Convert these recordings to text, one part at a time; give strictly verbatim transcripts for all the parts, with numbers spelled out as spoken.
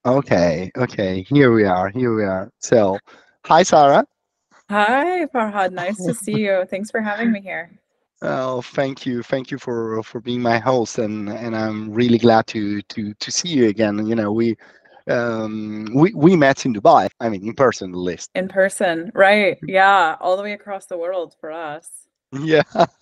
Okay, okay. Here we are. Here we are. So, hi, Sarah. Hi, Farhad. Nice to see you. Thanks for having me here. Oh, thank you, thank you for for being my host, and and I'm really glad to to to see you again. You know, we um we we met in Dubai. I mean, in person, at least. In person, right? Yeah, all the way across the world for us. Yeah,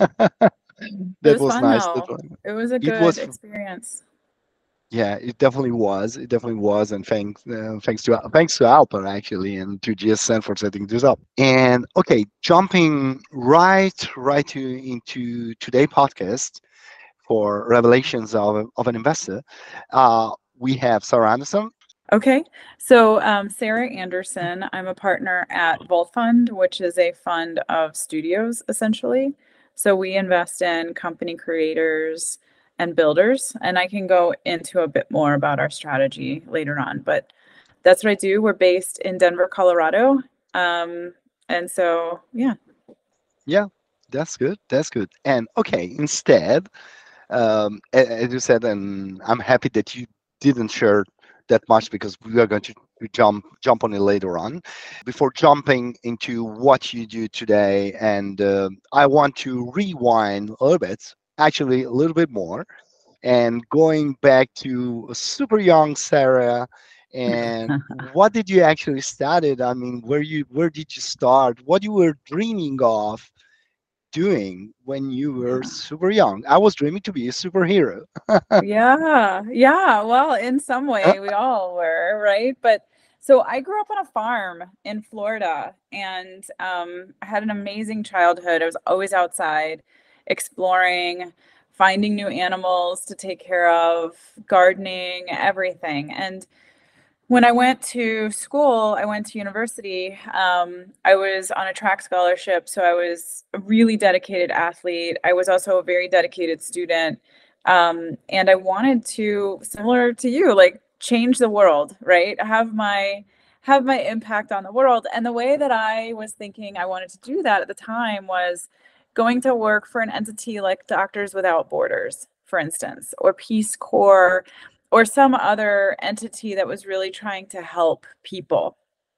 It that was was fun nice. That though. was, It was a it good was experience. Yeah, it definitely was. It definitely was, and thanks, uh, thanks to thanks to Alper actually, and to G S N for setting this up. And okay, jumping right right to into today podcast for revelations of of an investor, uh, we have Sarah Anderson. Okay, so um, Sarah Anderson, I'm a partner at Volt Fund, which is a fund of studios essentially. So we invest in company creators and builders, and I can go into a bit more about our strategy later on, but that's what I do. We're based in Denver, Colorado. Um, and so, yeah. Yeah, that's good. That's good. And okay, instead, um, a- as you said, and I'm happy that you didn't share that much because we are going to to jump jump on it later on. Before jumping into what you do today, and uh, I want to rewind a little bit, actually a little bit more, and going back to a super young Sarah. And what did you actually studied? I mean, where you where did you start? What you were dreaming of doing when you were Yeah. super young? I was dreaming to be a superhero. Yeah. Yeah. Well, in some way, we all were, right? But so I grew up on a farm in Florida and um, I had an amazing childhood. I was always outside exploring, finding new animals to take care of, gardening, everything. And when I went to school, I went to university. Um, I was on a track scholarship, so I was a really dedicated athlete. I was also a very dedicated student. Um, and I wanted to, similar to you, like change the world, right? Have my have my impact on the world. And the way that I was thinking I wanted to do that at the time was going to work for an entity like Doctors Without Borders, for instance, or Peace Corps or some other entity that was really trying to help people.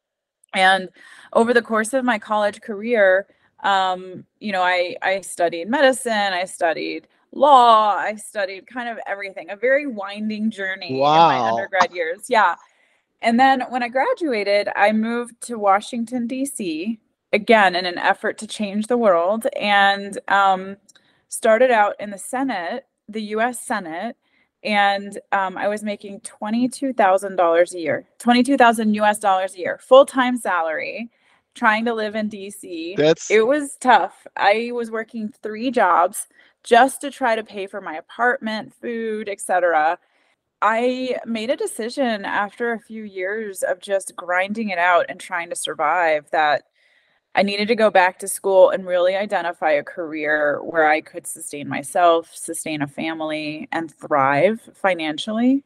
And over the course of my college career, um, you know, I I studied medicine, I studied law, I studied kind of everything, a very winding journey in my Wow. undergrad years. Yeah. And then when I graduated, I moved to Washington, D C, again in an effort to change the world, and um, started out in the Senate, the U S Senate. And um, I was making twenty-two thousand dollars a year, twenty-two thousand U S dollars a year, full time salary, trying to live in D C. That's It was tough. I was working three jobs just to try to pay for my apartment, food, et cetera. I made a decision after a few years of just grinding it out and trying to survive that I needed to go back to school and really identify a career where I could sustain myself, sustain a family, and thrive financially.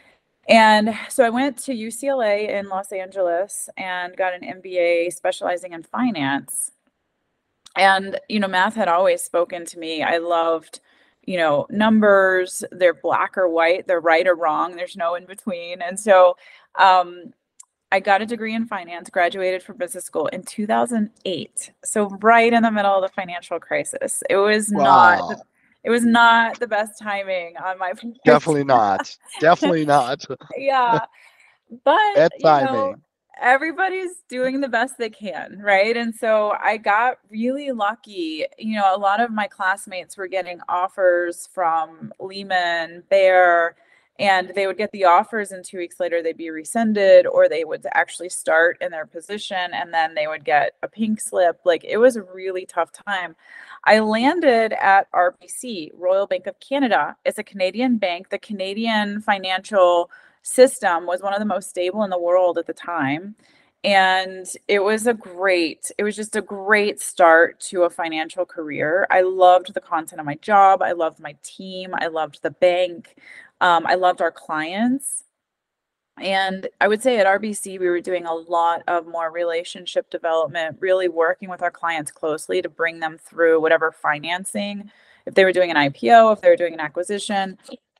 And so I went to U C L A in Los Angeles and got an M B A specializing in finance. And, you know, math had always spoken to me. I loved, you know, numbers, they're black or white, they're right or wrong, there's no in between. And so um, I got a degree in finance, graduated from business school in two thousand eight. So right in the middle of the financial crisis. It was not the wow. it was not the best timing on my part. Definitely not. Definitely not. Yeah. But, Bad you know, timing. everybody's doing the best they can, right? And so I got really lucky. You know, a lot of my classmates were getting offers from Lehman, Bear, and they would get the offers and two weeks later they'd be rescinded or they would actually start in their position and then they would get a pink slip. Like it was a really tough time. I landed at R B C, Royal Bank of Canada. It's a Canadian bank. The Canadian financial system was one of the most stable in the world at the time. And it was a great, it was just a great start to a financial career. I loved the content of my job. I loved my team. I loved the bank. Um, I loved our clients. And I would say at R B C, we were doing a lot of more relationship development, really working with our clients closely to bring them through whatever financing, if they were doing an I P O, if they were doing an acquisition.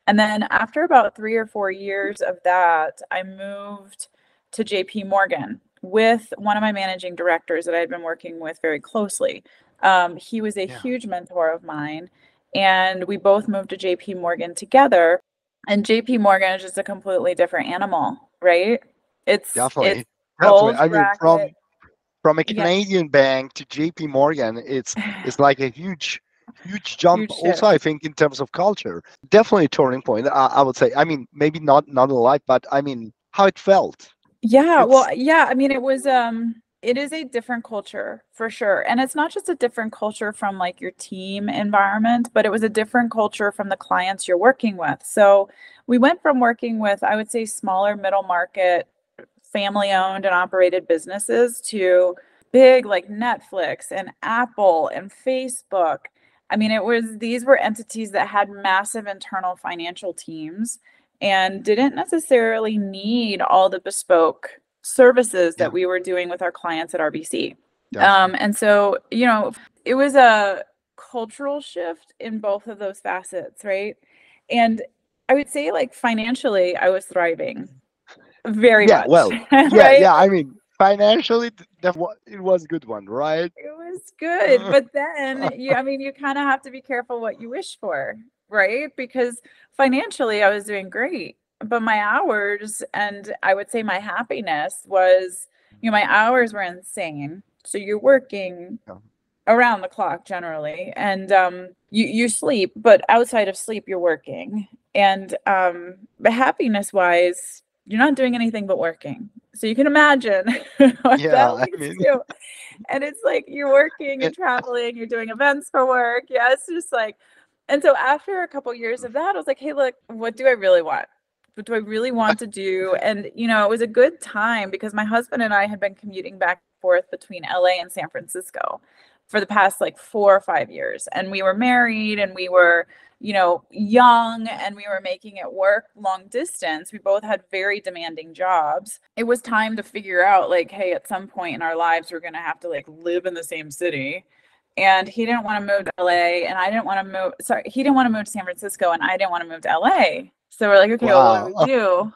And then after about three or four years of that, I moved to J P Morgan with one of my managing directors that I had been working with very closely. Um, he was a Yeah, huge mentor of mine, and we both moved to J P Morgan together. And J P Morgan is just a completely different animal, right? It's it's definitely. Definitely. bulge I mean, bracket. from from a Yeah, Canadian bank to J P Morgan, it's it's like a huge huge jump. huge Also, shift. I think in terms of culture, definitely a turning point. I, I would say. I mean, maybe not not a lot, but I mean, how it felt. Yeah, It's well, yeah, I mean, it was um it is a different culture for sure. And it's not just a different culture from like your team environment, but it was a different culture from the clients you're working with. So we went from working with, I would say, smaller middle market, family owned and operated businesses to big like Netflix and Apple and Facebook. I mean, it was these were entities that had massive internal financial teams and didn't necessarily need all the bespoke services yeah, that we were doing with our clients at R B C. Um, definitely. and so, you know, it was a cultural shift in both of those facets, right? And I would say, like, financially, I was thriving very Yeah, much, well, yeah, right? yeah. I Like, mean, financially, th- that wa- it was a good one, right? it was good. But then, you, I mean, you kind of have to be careful what you wish for, right? Because financially, I was doing great, but my hours and I would say my happiness was, you know, my hours were insane. So you're working Yeah, around the clock generally, and um you you sleep, but outside of sleep you're working. And um but happiness wise, you're not doing anything but working, so you can imagine what yeah, that I leads mean, to. And it's like you're working, you're it, traveling, you're doing events for work. Yeah, it's just like, and so after a couple years of that, I was like, hey, look, what do I really want? What do I really want to do? And you know, it was a good time because my husband and I had been commuting back and forth between L A and San Francisco for the past like four or five years. And we were married and we were, you know, young and we were making it work long distance. We both had very demanding jobs. It was time to figure out, like, hey, at some point in our lives, we're going to have to like live in the same city. And he didn't want to move to L A and I didn't want to move. Sorry, he didn't want to move to San Francisco and I didn't want to move to L A. So we're like, okay, well, what do wow. we do?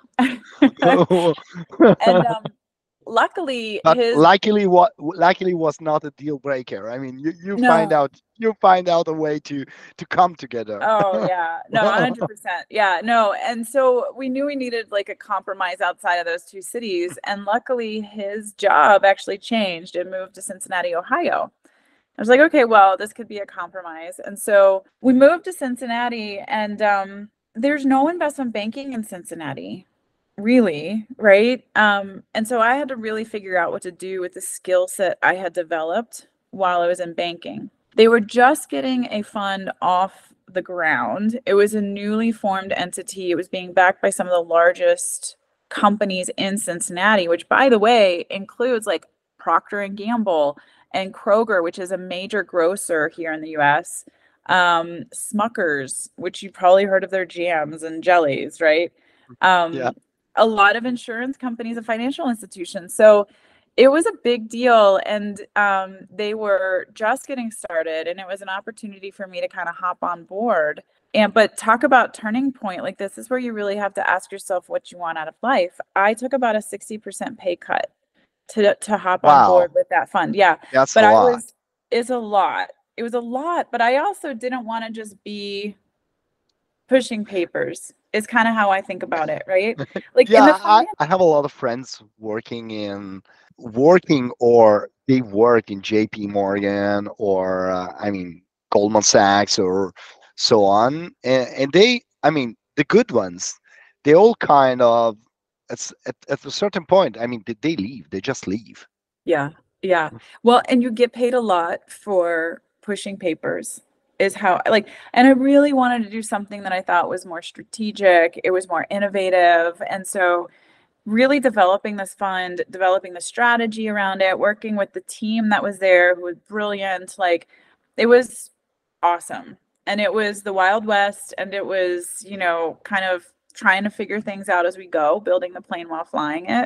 And um, luckily, But his luckily, what luckily was not a deal breaker. I mean, you, you find no. out you find out a way to to come together. Oh yeah. No, one hundred percent. Yeah, no. And so we knew we needed like a compromise outside of those two cities. And luckily his job actually changed and moved to Cincinnati, Ohio. I was like, okay, well, this could be a compromise. And so we moved to Cincinnati, and um, there's no investment banking in Cincinnati, really, right? Um, and so I had to really figure out what to do with the skill set I had developed while I was in banking. They were just getting a fund off the ground. It was a newly formed entity. It was being backed by some of the largest companies in Cincinnati, which, by the way, includes like Procter and Gamble and Kroger, which is a major grocer here in the U S, um, Smuckers, which you've probably heard of their jams and jellies, right? Yeah. Um, a lot of insurance companies and financial institutions. So it was a big deal, and um, they were just getting started, and it was an opportunity for me to kind of hop on board. And but talk about turning point, like this is where you really have to ask yourself what you want out of life. I took about a sixty percent pay cut to to hop on Wow. board with that fund. Yeah. That's a But I lot. was it's a lot. It was a lot, but I also didn't want to just be pushing papers. Is kind of how I think about it, right? Like in the Yeah, I, finance. I have a lot of friends working in working or they work in J P Morgan or uh, I mean Goldman Sachs or so on, and, and they I mean the good ones, they all kind of at, at, at a certain point, I mean they, they leave, they just leave. Yeah. Yeah. Well, and you get paid a lot for pushing papers is how like, and I really wanted to do something that I thought was more strategic. It was more innovative. And so really developing this fund, developing the strategy around it, working with the team that was there who was brilliant. Like it was awesome. And it was the Wild West, and it was, you know, kind of trying to figure things out as we go, building the plane while flying it.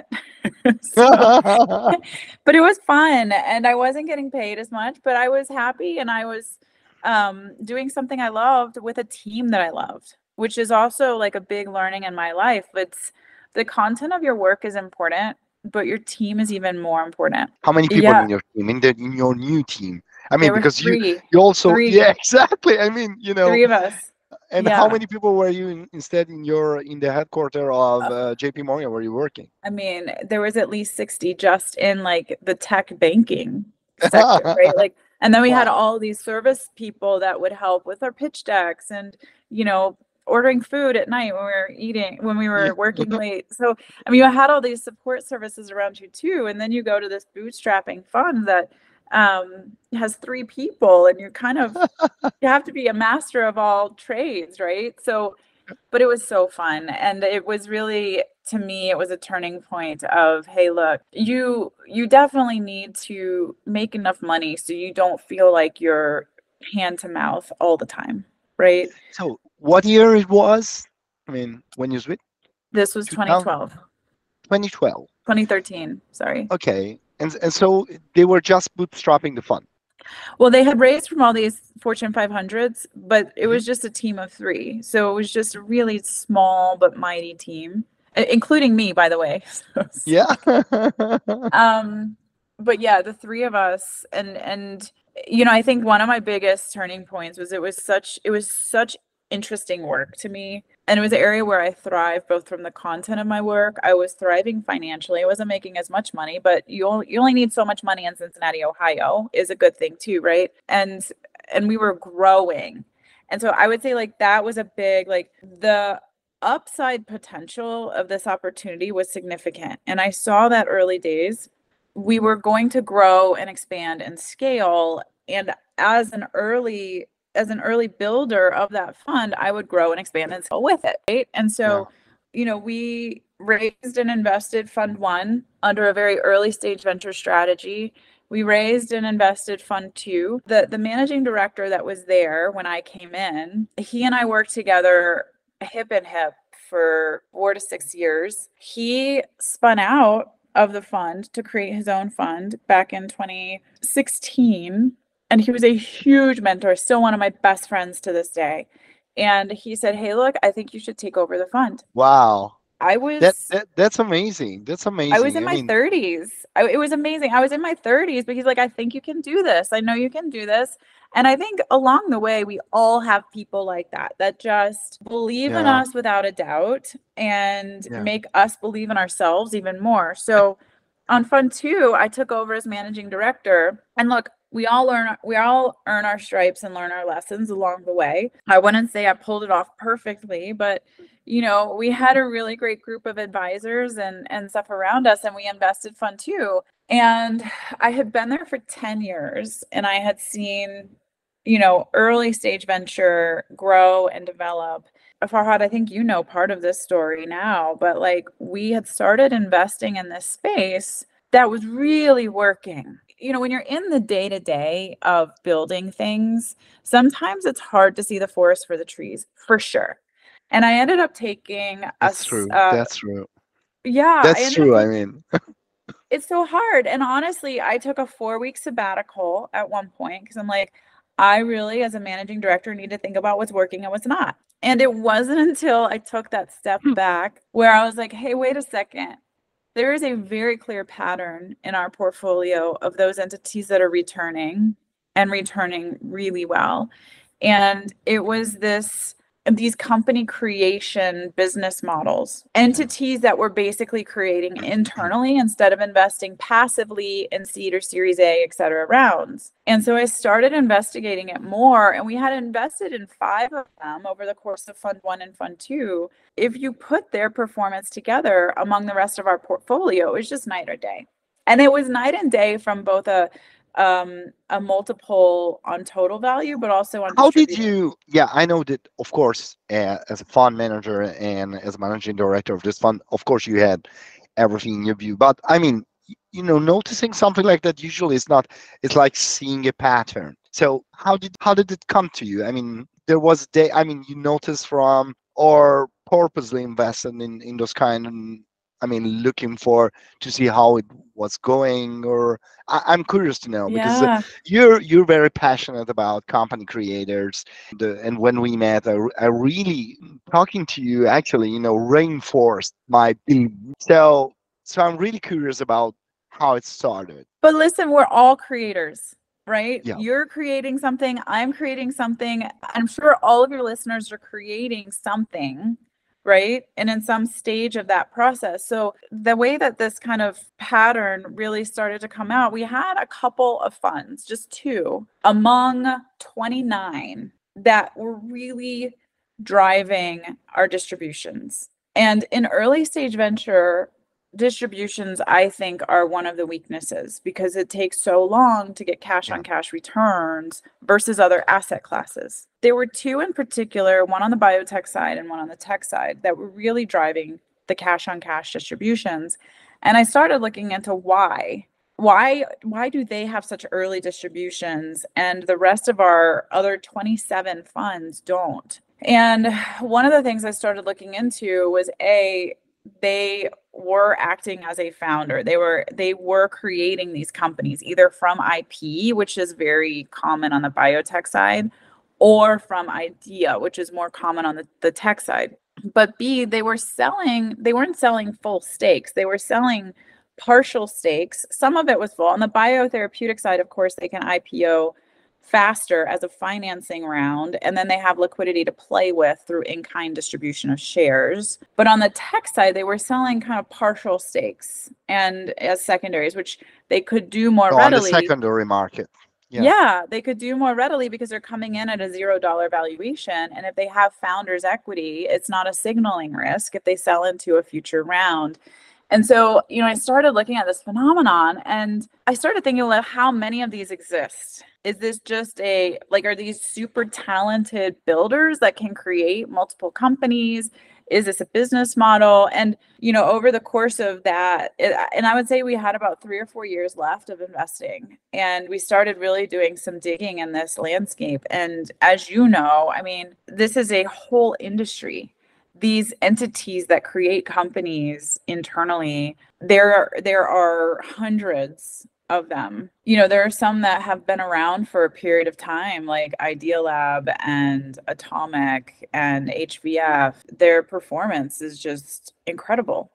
So, but it was fun, and I wasn't getting paid as much, but I was happy, and I was um, doing something I loved with a team that I loved. which is also like a big learning in my life. It's the content of your work is important, but your team is even more important. How many people Yeah, in your team, in the in your new team? I mean, there were because you three, you also, yeah, three, exactly. I mean, you know, three of us. and how Yeah. many people were you in, instead in your in the headquarter of uh, J P Morgan where you working? I mean, there was at least sixty just in like the tech banking sector, right? Like, and then we had Wow. all these service people that would help with our pitch decks and, you know, ordering food at night when we were eating, when we Yeah. were working late. So, I mean, you had all these support services around you too. And then you go to this bootstrapping fund that um, has three people and you're kind of, you have to be a master of all trades, right? So, but it was so fun. And it was really, to me, it was a turning point of, hey, look, you you definitely need to make enough money so you don't feel like you're hand to mouth all the time, right? So what year it was? I mean, when you switched? This was two thousand twenty twelve, twenty twelve. twenty thirteen, sorry. Okay. And and so they were just bootstrapping the fund. Well, they had raised from all these Fortune five hundreds, but it Mhm. was just a team of three. So it was just a really small but mighty team, i- including me, by the way. So, Yeah. um, but yeah, the three of us and and you know, I think one of my biggest turning points was it was such it was such interesting work to me. And it was an area where I thrive both from the content of my work. I was thriving financially. I wasn't making as much money, but you only, you only need so much money in Cincinnati, Ohio is a good thing too, right? And and we were growing. And so I would say like that was a big like the upside potential of this opportunity was significant. And I saw that early days we were going to grow and expand and scale. And as an early as an early builder of that fund, I would grow and expand and scale with it, right? And Yeah. so, you know, we raised and invested fund one under a very early stage venture strategy. We raised and invested fund two. The the managing director that was there when I came in, he and I worked together hip and hip for four to six years. He spun out of the fund to create his own fund back in twenty sixteen. And he was a huge mentor, still one of my best friends to this day. And he said, hey, look, I think you should take over the fund. Wow. I That, was that that's amazing. That's I was amazing. in I my mean, thirties. I, it was amazing. I was in my thirties, but he's like, I think you can do this. I know you can do this. And I think along the way, we all have people like that, that just believe in yeah, us without a doubt and yeah. make us believe in ourselves even more. So on Fund Two, I took over as managing director. And look, we all learn, we all earn our stripes and learn our lessons along the way. I wouldn't say I pulled it off perfectly, but you know, we had a really great group of advisors and and stuff around us, and we invested fund two. And I had been there for ten years and I had seen, you know, early stage venture grow and develop. Farhad, I think you know part of this story now, but like we had started investing in this space that was really working. You know, when you're in the day to day of building things, sometimes it's hard to see the forest for the trees, for sure. And I ended up taking That's us, true. uh, That's true. yeah, I That's ended up true. I taking, mean, it's so hard. And honestly, I took a four week sabbatical at one point because I'm like, I really, as a managing director, need to think about what's working and what's not. And it wasn't until I took that step back where I was like, hey, wait a second. There is a very clear pattern in our portfolio of those entities that are returning and returning really well. And it was this these company creation business models, entities that were basically creating internally instead of investing passively in seed or series A, et cetera, rounds. And so I started investigating it more, and we had invested in five of them over the course of fund one and fund two. If you put their performance together among the rest of our portfolio, it was just night or day. And it was night and day from both a um a multiple on total value, but also on how did distributed. you? Yeah, I know that, of course, uh, as a fund manager and as managing director of this fund, of course, you had everything in your view. But I mean, y- you know, noticing something like that usually is not. It's like seeing a pattern. So how did how did it come to you? I mean, there was a day. I mean, you noticed from or purposely invested in in those kind I mean, looking for to see how it was going, or I, I'm curious to know because uh, Yeah. you're you're very passionate about company creators. The, and when we met, I, r- I really talking to you actually, you know, reinforced my belief. So so I'm really curious about how it started. But listen, we're all creators, right? Yeah, You're creating something, I'm creating something. I'm sure all of your listeners are creating something, right? And in some stage of that process. So the way that this kind of pattern really started to come out, we had a couple of funds, just two among twenty-nine that were really driving our distributions. And in early stage venture, distributions, I think, are one of the weaknesses because it takes so long to get cash yeah. on cash returns versus other asset classes. There were two in particular, one on the biotech side and one on the tech side, that were really driving the cash on cash distributions. And I started looking into why. Why why do they have such early distributions and the rest of our other twenty-seven funds don't? And one of the things I started looking into was a they were acting as a founder. They were they were creating these companies either from I P, which is very common on the biotech side, or from idea, which is more common on the, the tech side. But B, they were selling, they weren't selling full stakes. They were selling partial stakes. Some of it was full. On the biotherapeutic side, of course, they can I P O faster as a financing round, and then they have liquidity to play with through in-kind distribution of shares. But on the tech side, they were selling kind of partial stakes and as secondaries, which they could do more So on the readily. secondary market. Yeah. Yeah, they could do more readily because they're coming in at a zero dollar valuation. And if they have founders' equity, it's not a signaling risk if they sell into a future round. And so, you know, I started looking at this phenomenon and I started thinking, well, how many of these exist? Is this just a, like, are these super talented builders that can create multiple companies? Is this a business model? And, you know, over the course of that, it, and I would say we had about three or four years left of investing. And we started really doing some digging in this landscape. And as you know, I mean, this is a whole industry. These entities that create companies internally, there are, there are hundreds of them. You know, there are some that have been around for a period of time, like Idealab and Atomic and H V F. Their performance is just incredible.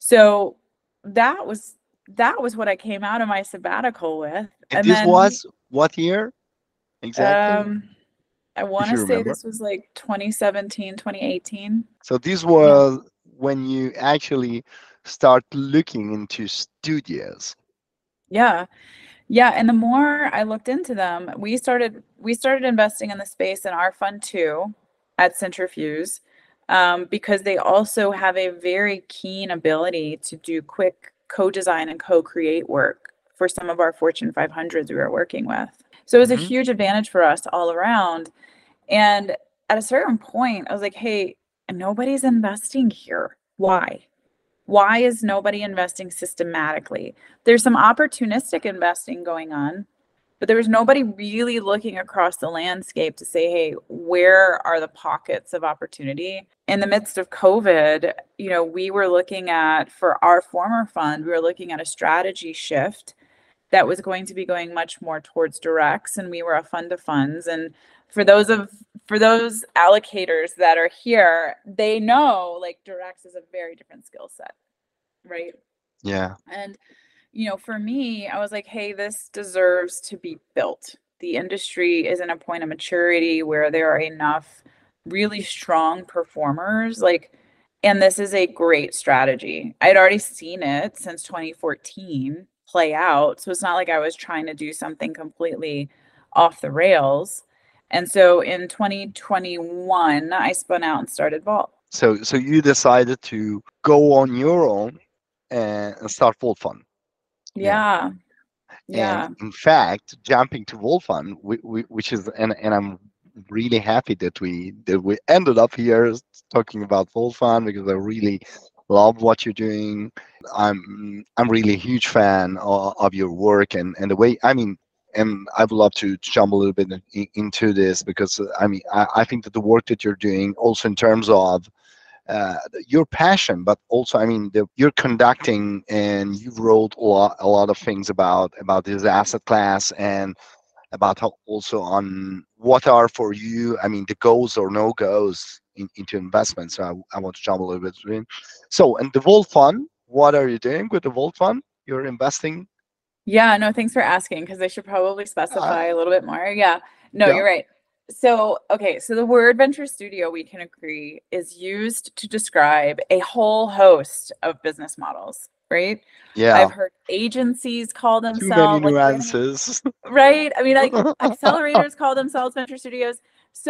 So that was that was what I came out of my sabbatical with. And And this then was what year exactly, um I want if to you say remember? this was like twenty seventeen, twenty eighteen. So this Yeah. was when you actually start looking into studios. Yeah. Yeah, and the more I looked into them, we started we started investing in the space in our fund too at Centrifuge, um, because they also have a very keen ability to do quick co-design and co-create work for some of our Fortune five hundreds we were working with. So it was a Hmm. huge advantage for us all around. And at a certain point, I was like, hey, nobody's investing here. Why? Why is nobody investing systematically? There's some opportunistic investing going on, but there was nobody really looking across the landscape to say, hey, where are the pockets of opportunity? In the midst of COVID, you know, we were looking at, for our former fund, we were looking at a strategy shift that was going to be going much more towards directs, and we were a fund of funds. And for those of for those allocators that are here, they know like directs is a very different skill set, right? Yeah. And you know, for me, I was like, hey, this deserves to be built. The industry is in a point of maturity where there are enough really strong performers, like, and this is a great strategy. I'd already seen it since twenty fourteen play out. So it's not like I was trying to do something completely off the rails. And so in twenty twenty-one, I spun out and started Vault. So so you decided to go on your own and, and start Volt Fund. Yeah. Yeah. And Yeah. in fact, jumping to Volt Fund, we, we, which is and and I'm really happy that we that we ended up here talking about Volt Fund because I really love what you're doing. I'm I'm really a huge fan of, of your work and and the way I mean. And I would love to jump a little bit in, into this because uh, I mean I, I think that the work that you're doing, also in terms of uh, your passion, but also, I mean, the, you're conducting and you wrote a lot, a lot of things about about this asset class, and about how also on what are for you, I mean, the goals or no goes in, into investment. So I, I want to jump a little bit between. So, and the Volt Fund, what are you doing with the Volt Fund? You're investing. Yeah, no, thanks for asking because I should probably Uh, specify a little bit more. Yeah, no, yeah, you're right. So, okay, so the word venture studio, we can agree, is used to describe a whole host of business models, right? yeah. I've heard agencies call Too many themselves like branding, nuances. right? I mean, like accelerators call themselves venture studios.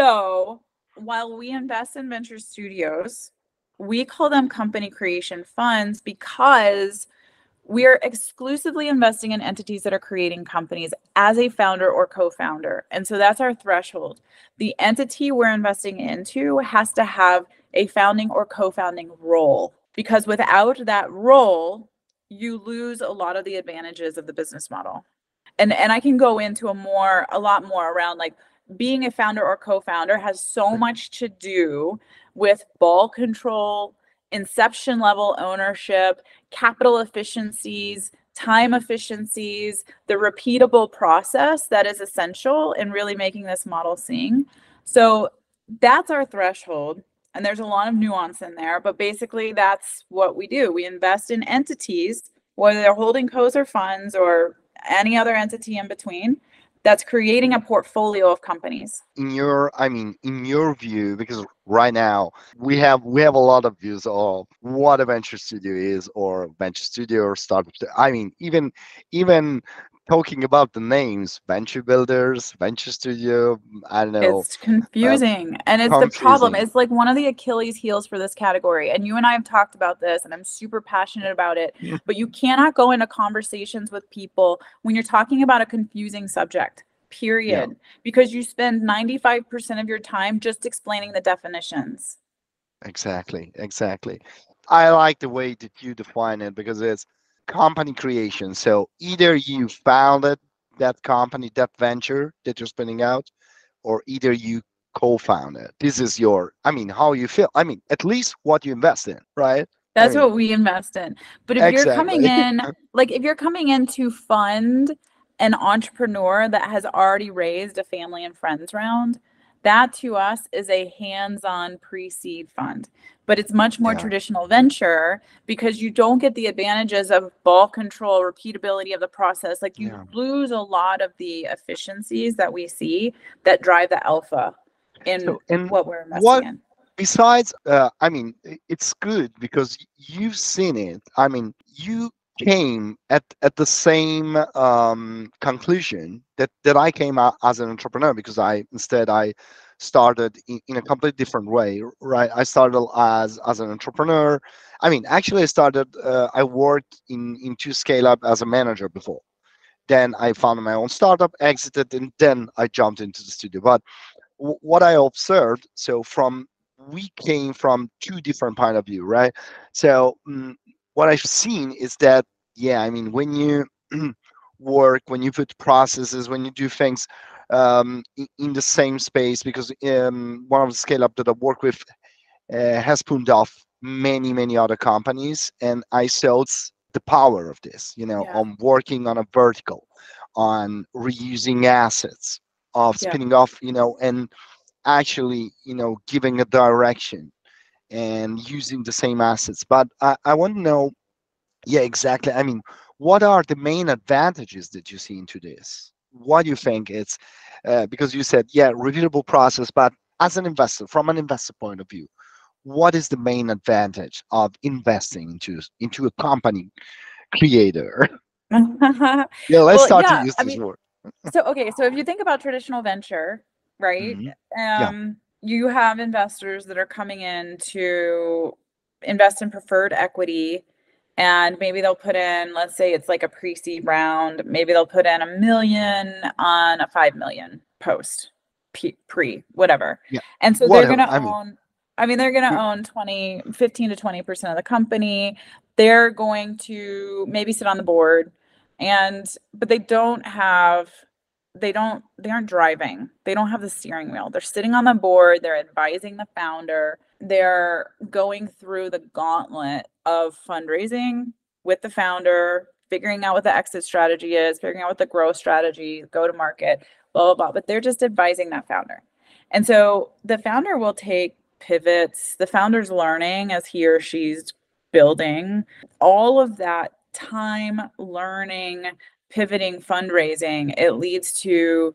So, while we invest in venture studios, we call them company creation funds because we are exclusively investing in entities that are creating companies as a founder or co-founder. And so that's our threshold. The entity we're investing into has to have a founding or co-founding role, because without that role, you lose a lot of the advantages of the business model. And and I can go into a more a lot more around like being a founder or co-founder has so much to do with ball control, inception level ownership, capital efficiencies, time efficiencies, the repeatable process that is essential in really making this model sing. So that's our threshold. And there's a lot of nuance in there, but basically that's what we do. We invest in entities, whether they're holding co's or funds or any other entity in between, that's creating a portfolio of companies. In your, I mean, in your view, because right now we have we have a lot of views of what a venture studio is, or venture studio or startup. stu- I mean, even even talking about the names, venture builders, venture studio. I don't know, It's uh, confusing. And it's the problem. confusing. It's like one of the Achilles heels for this category. And you and I have talked about this, and I'm super passionate about it. But you cannot go into conversations with people when you're talking about a confusing subject, Yeah, period. Because you spend ninety-five percent of your time just explaining the definitions. exactly, exactly. I like the way that you define it because it's company creation. So either you founded that company, that venture that you're spinning out, or either you co-found it. This is your, I mean, how you feel. I mean, at least what you invest in, right? I That's mean, what we invest in. But if you're coming exactly. in, like if you're coming in to fund an entrepreneur that has already raised a family and friends round, that to us is a hands-on pre-seed fund. But it's much more Yeah, traditional venture because you don't get the advantages of ball control, repeatability of the process. Like you yeah. lose a lot of the efficiencies that we see that drive the alpha in So, and what we're investing what in. besides, uh, I mean, i- it's good because you've seen it. I mean, you came at at the same um, conclusion that that I came out as an entrepreneur, because I instead I started in, in a completely different way, right? I started as as an entrepreneur. I mean, actually, I started. Uh, I worked in into scale up as a manager before. Then I founded my own startup, exited, and then I jumped into the studio. But w- what I observed, so from we came from two different point of view, right? So mm, what I've seen is that, yeah, I mean, when you work, when you put processes, when you do things um, in, in the same space, because um, one of the scale up that I work with uh, has pulled off many many other companies, and I saw it's the power of this, you know, Yeah. on working on a vertical, on reusing assets, of Yeah. spinning off, you know, and actually, you know, giving a direction and using the same assets. But I, I want to know, yeah, exactly. I mean, what are the main advantages that you see into this? What do you think it's, uh, because you said, yeah, repeatable process, but as an investor, from an investor point of view, what is the main advantage of investing into into a company creator? Yeah, let's Well, start to yeah, use I this mean, word. so okay, so if you think about traditional venture, right? Hmm. Yeah, Um, you have investors that are coming in to invest in preferred equity, and maybe they'll put in, let's say it's like a pre-seed round, maybe they'll put in a million on a five million post P- pre, whatever. yeah, And so they're whatever. gonna I mean, own, I mean, they're gonna we, own twenty, fifteen to twenty percent of the company. They're going to maybe sit on the board and but they don't have they don't they aren't driving, they don't have the steering wheel, they're sitting on the board, they're advising the founder, they're going through the gauntlet of fundraising with the founder, figuring out what the exit strategy is, figuring out what the growth strategy, go to market, blah, blah, blah. But they're just advising that founder. And so the founder will take pivots, the founder's learning as he or she's building, all of that time learning, pivoting, fundraising, it leads to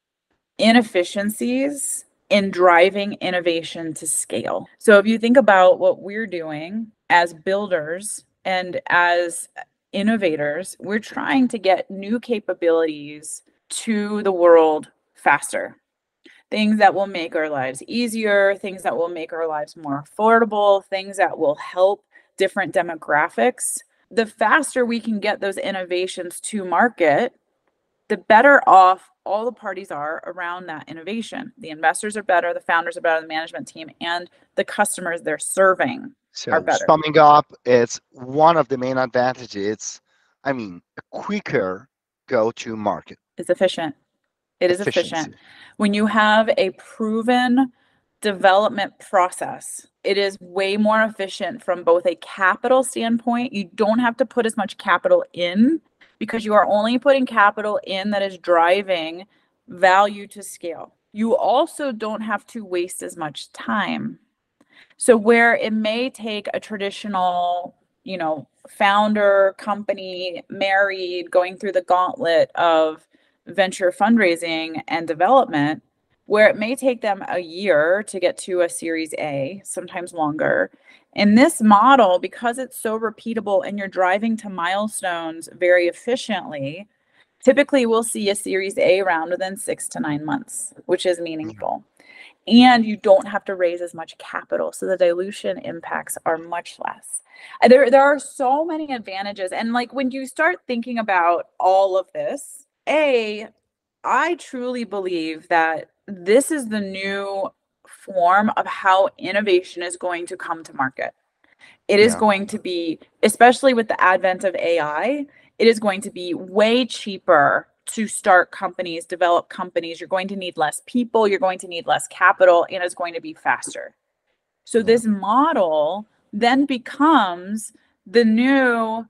inefficiencies in driving innovation to scale. So if you think about what we're doing as builders and as innovators, we're trying to get new capabilities to the world faster. Things that will make our lives easier, things that will make our lives more affordable, things that will help different demographics. The faster we can get those innovations to market, the better off all the parties are around that innovation. The investors are better, the founders are better, the management team, and the customers they're serving So are better. summing up, it's one of the main advantages. It's, I mean, a quicker go to market. It's efficient. It is Efficiency. efficient. When you have a proven development process, it is way more efficient from both a capital standpoint. You don't have to put as much capital in because you are only putting capital in that is driving value to scale. You also don't have to waste as much time. So where it may take a traditional, you know, founder, company, married, going through the gauntlet of venture fundraising and development, where it may take them a year to get to a Series A, sometimes longer. In this model, because it's so repeatable and you're driving to milestones very efficiently, typically we'll see a Series A round within six to nine months, which is meaningful. And you don't have to raise as much capital, so the dilution impacts are much less. There, there are so many advantages. And like when you start thinking about all of this, A, I truly believe that this is the new form of how innovation is going to come to market. It is Yeah. going to be, especially with the advent of A I, it is going to be way cheaper to start companies, develop companies. You're going to need less people, you're going to need less capital, and it's going to be faster. So Yeah. this model then becomes the new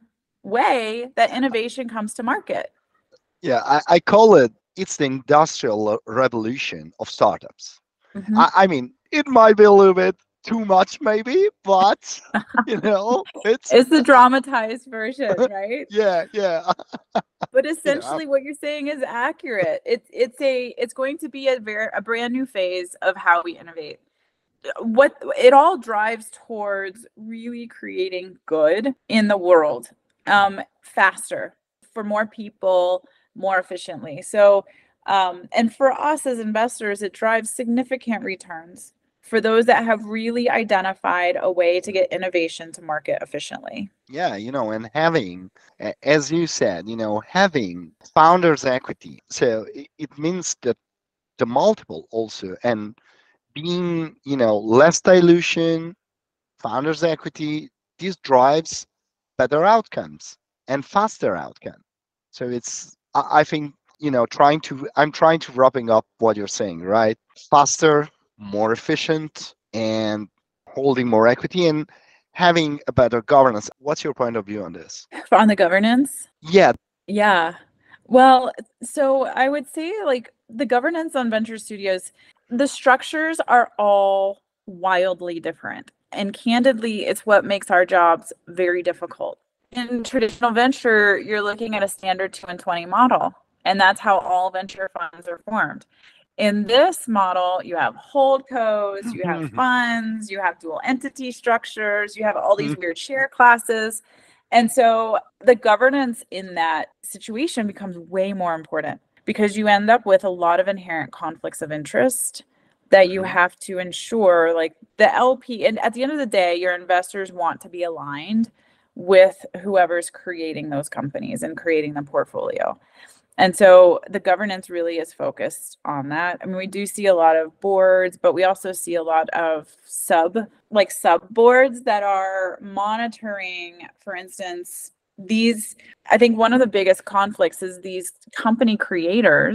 way that innovation comes to market. Yeah, I, I call it, it's the industrial revolution of startups. Mhm. I, I mean, it might be a little bit too much maybe, but you know, it's It's the dramatized version, right? yeah, yeah. But You know, essentially what you're saying is accurate. It's it's a it's going to be a very a brand new phase of how we innovate. What it all drives towards really creating good in the world, um, faster, for more people, more efficiently. So, um, and for us as investors, it drives significant returns for those that have really identified a way to get innovation to market efficiently. yeah, you know, and having, a- as you said, you know, having founders equity. So it, it means that the multiple also, and being, you know, less dilution, founders equity, this drives better outcomes and faster outcome. So it's, I I think, you know, trying to, I'm trying to wrapping up what you're saying, right? Faster, more efficient, and holding more equity and having a better governance. What's your point of view on this? On the governance, Yeah, yeah. Well, so I would say like the governance on venture studios, the structures are all wildly different. And candidly, it's what makes our jobs very difficult. In traditional venture, you're looking at a standard two and twenty model, and that's how all venture funds are formed. In this model, you have holdcos, you have funds, you have dual entity structures, you have all these weird share classes. And so the governance in that situation becomes way more important because you end up with a lot of inherent conflicts of interest that you Mhm. have to ensure, like the L P, and at the end of the day, your investors want to be aligned with whoever's creating those companies and creating the portfolio. And so the governance really is focused on that. I mean, we do see a lot of boards, but we also see a lot of sub, like sub boards that are monitoring, for instance, these. I think one of the biggest conflicts is these company creators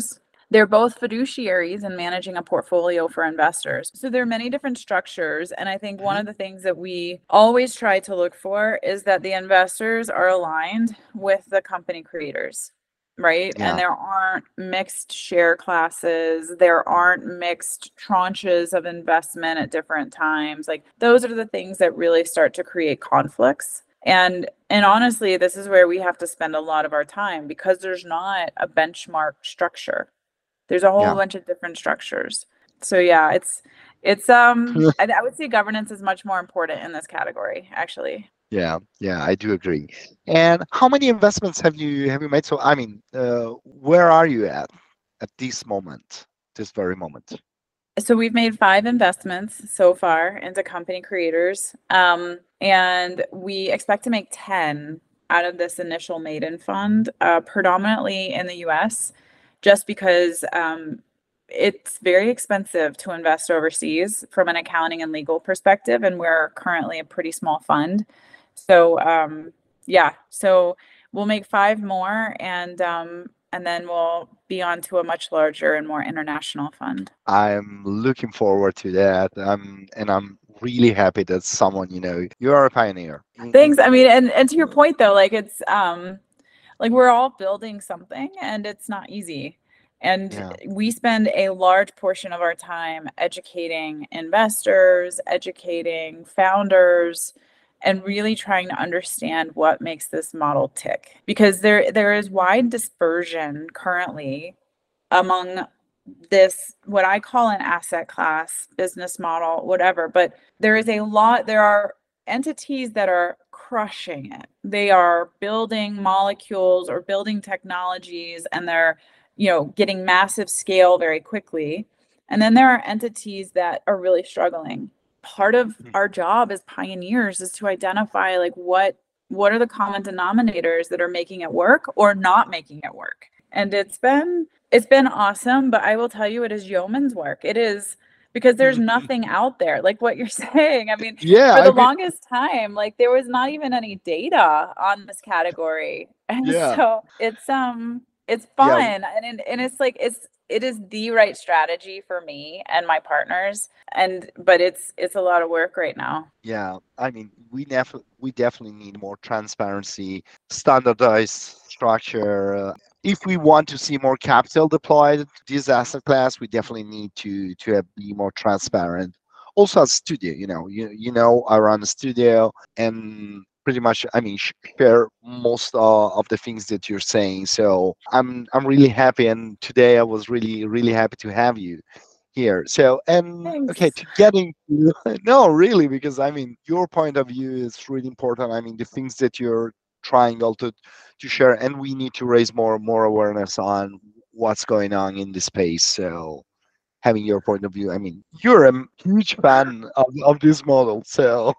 they're both fiduciaries in managing a portfolio for investors. So there are many different structures. And I think one Mhm. of the things that we always try to look for is that the investors are aligned with the company creators, right? And Yeah. there aren't mixed share classes, there aren't mixed tranches of investment at different times. Like those are the things that really start to create conflicts. And and honestly, this is where we have to spend a lot of our time because there's not a benchmark structure. There's a whole Yeah. bunch of different structures. So yeah, it's it's um I, I would say governance is much more important in this category, actually. Yeah, yeah, I do agree. And how many investments have you have you made? So, I mean, uh, where are you at at this moment, this very moment? So we've made five investments so far into company creators. Um, and we expect to make ten out of this initial maiden fund, uh, predominantly in the U S, just because um, it's very expensive to invest overseas from an accounting and legal perspective, and we're currently a pretty small fund. So um, yeah, so we'll make five more, and um, and then we'll be on to a much larger and more international fund. I'm looking forward to that. I'm and I'm really happy that someone, you know, you are a pioneer. In, Thanks. in, I mean, and and to your point though, like it's um like we're all building something and it's not easy. And yeah, we spend a large portion of our time educating investors, educating founders, and really trying to understand what makes this model tick. Because there there is wide dispersion currently among this, what I call an asset class, business model, whatever. But there is a lot, there are entities that are crushing it. They are building molecules or building technologies and they're, you know, getting massive scale very quickly. And then there are entities that are really struggling. Part of Mhm. our job as pioneers is to identify like what what are the common denominators that are making it work or not making it work. And it's been it's been awesome, but I will tell you it is yeoman's work. It is because there's nothing out there like what you're saying. I mean, Yeah, for I the mean, longest time, like there was not even any data on this category. And yeah, so it's um it's yeah, fun and and and it's like it's it is the right strategy for me and my partners and but it's it's a lot of work right now. yeah. I mean, we def we definitely need more transparency, standardized structure. Uh, if we want to see more capital deployed to this asset class, we definitely need to to have, be more transparent. Also, as studio, you know, you you know, I run a studio, and pretty much, I mean, sh- share most uh, of the things that you're saying. So I'm I'm really happy, and today I was really really happy to have you here. So, and okay, Thanks. to getting no, really, because I mean, your point of view is really important. I mean, the things that you're trying also to share, and we need to raise more more awareness on what's going on in the space. So, having your point of view, I mean, you're a huge fan of, of this model. So,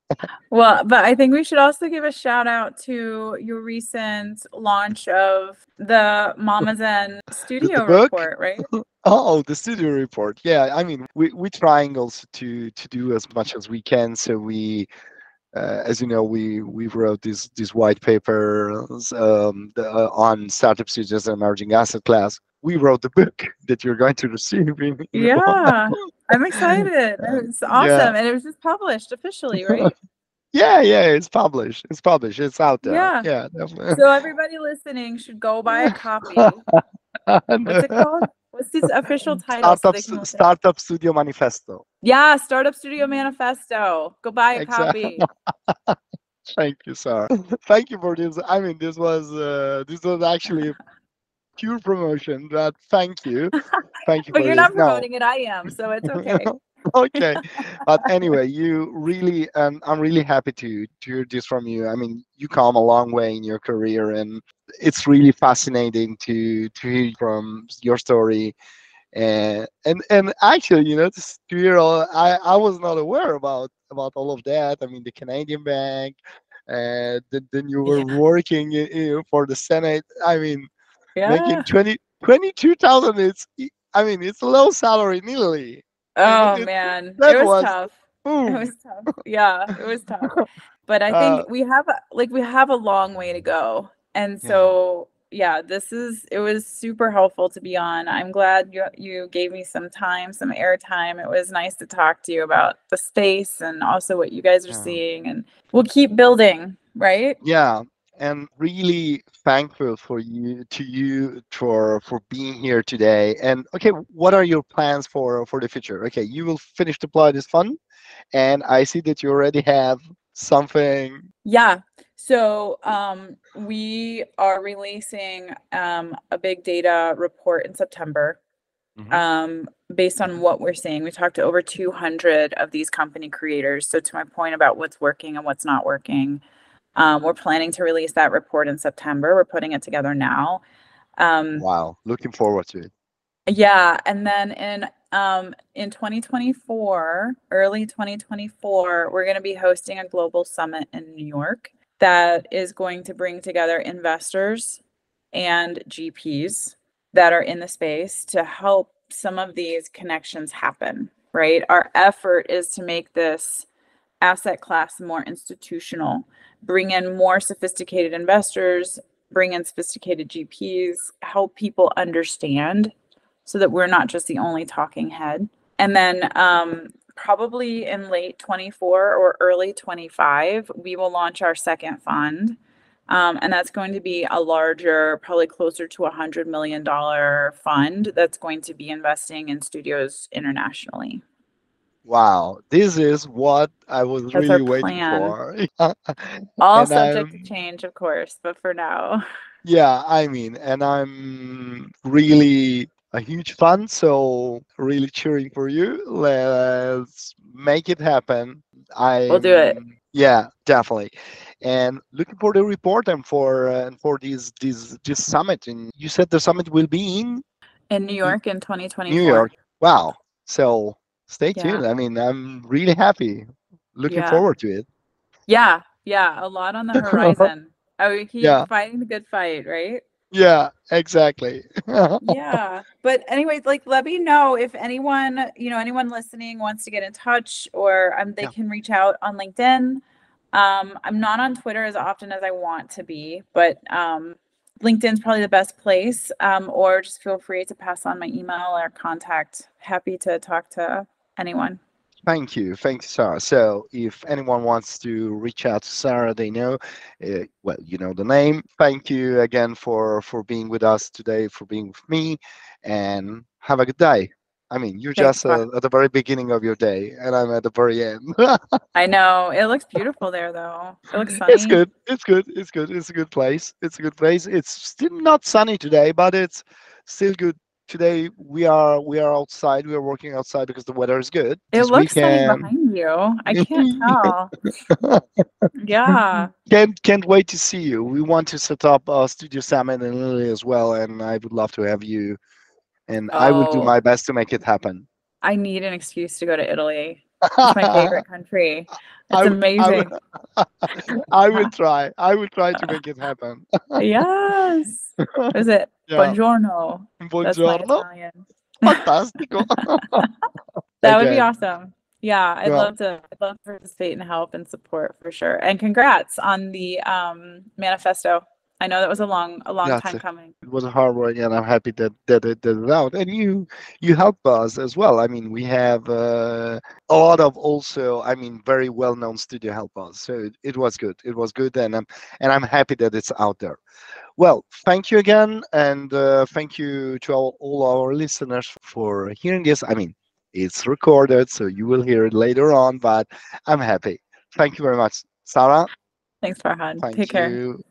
Well, but I think we should also give a shout out to your recent launch of the Mama Zen the, the Studio book. report, right? Oh, the studio report. Yeah, I mean, we we trying also to to do as much as we can. So we uh, as you know, we we wrote this this white paper um, the, uh, on startup studios and emerging asset class. We wrote the book that you're going to receive in, in a Yeah, while. I'm excited. Uh, It's yeah, awesome. And it was just published officially, right? yeah, yeah. It's published. It's published. It's out there. Yeah. Yeah, definitely. So everybody listening should go buy a copy. And, What's it uh, called? What's this official title so startup they can Stu- look it up? startup studio manifesto. Yeah, Startup Studio Manifesto. Go buy a Exactly. copy. Thank you, sir. Thank you for this. I mean, this was uh, this was actually pure promotion. But thank you, thank you But for you're this. not No, promoting it, I am, so it's okay. okay, but anyway, you really, um, I'm really happy to to hear this from you. I mean, you come a long way in your career, and it's really fascinating to to hear from your story. And and and actually, you know, just to hear all, I I was not aware about about all of that. I mean, the Canadian bank, and then, then you were Yeah. working i- i- for the Senate. I mean, making Yeah. twenty twenty two thousand. It's I mean, it's a low salary in Italy. It, Oh it, man, it that was was tough. It boom. was tough. Yeah, it was tough. But I think Uh, we have a, like we have a long way to go. And yeah, so, yeah, this is it was super helpful to be on. I'm glad you you gave me some time, some airtime. It was nice to talk to you about the space and also what you guys are Yeah. seeing, and we'll keep building, right? Yeah, and really thankful for you to you for for being here today. And okay, what are your plans for for the future? Okay, you will finish deploy this fund, and I see that you already have something. Yeah. So um, we are releasing um, a big data report in September Mhm. um, based on what we're seeing. We talked to over two hundred of these company creators. So to my point about what's working and what's not working, um, we're planning to release that report in September. We're putting it together now. Um, Wow, looking forward to it. yeah, and then in um in twenty twenty-four, early twenty twenty-four, we're going to be hosting a global summit in New York that is going to bring together investors and G Ps that are in the space to help some of these connections happen, right? Our effort is to make this asset class more institutional, bring in more sophisticated investors, bring in sophisticated G Ps, help people understand so that we're not just the only talking head. And then um, probably in late twenty-four or early twenty-five, we will launch our second fund. Um, and that's going to be a larger, probably closer to a $100 million fund that's going to be investing in studios internationally. Wow, this is what I was That's our really waiting plan. for. All And subject to I'm, change, of course, but for now. yeah, I mean, and I'm really a huge fan, so really cheering for you. Let's make it happen. We'll do it I'm, yeah, definitely, and looking for the report and for uh, and for this this this summit. And you said the summit will be in in New N- York in New York. twenty twenty-four. Wow. So stay Yeah. tuned. I mean, I'm really happy. Looking Yeah. forward to it. Yeah. Yeah. A lot on the horizon. Oh, we keep Yeah. fighting the good fight, right? Yeah. Exactly. Yeah. But anyways, like let me know if anyone, you know, anyone listening wants to get in touch or um they Yeah. can reach out on LinkedIn. Um, I'm not on Twitter as often as I want to be, but um LinkedIn's probably the best place. Um, or just feel free to pass on my email or contact. Happy to talk to anyone. Thank you. Thank you, Sarah. So, if anyone wants to reach out to Sarah, they know, uh, well, you know the name. Thank you again for for being with us today, for being with me, and have a good day. I mean, you're Thanks, just Farhan. uh, at the very beginning of your day, and I'm at the very end. I know. It looks beautiful there though. It looks It's sunny. good. It's good. It's good. It's a good place. It's a good place. It's still not sunny today, but it's still good. Today we are we are outside. We are working outside because the weather is good. It This looks sunny weekend. behind you. I can't tell. Yeah. can't can't wait to see you. We want to set up a studio summit in Italy as well, and I would love to have you. And I will do Oh, my best to make it happen. I need an excuse to go to Italy. It's my favorite country. It's I will, I will, amazing. I will try. I will try to make it happen. Yes. Is it Yeah. buongiorno? That's my Buongiorno. Italian. Fantastico. That would be Again. awesome. Yeah, I'd Yeah. love to I'd love to participate and help and support for sure. And congrats on the um manifesto. I know that was a long a long time Grazie. coming. It was a hard work, and I'm happy that that it did it out. And you you help us as well. I mean, we have uh, a lot of also, I mean, very well-known studio help us. So it, it was good. It was good, and I'm and I'm happy that it's out there. Well, thank you again, and uh, thank you to all, all our listeners for hearing this. I mean, it's recorded, so you will hear it later on. But I'm happy. Thank you very much, Sarah. Thanks, Farhan. Take Thank care. you.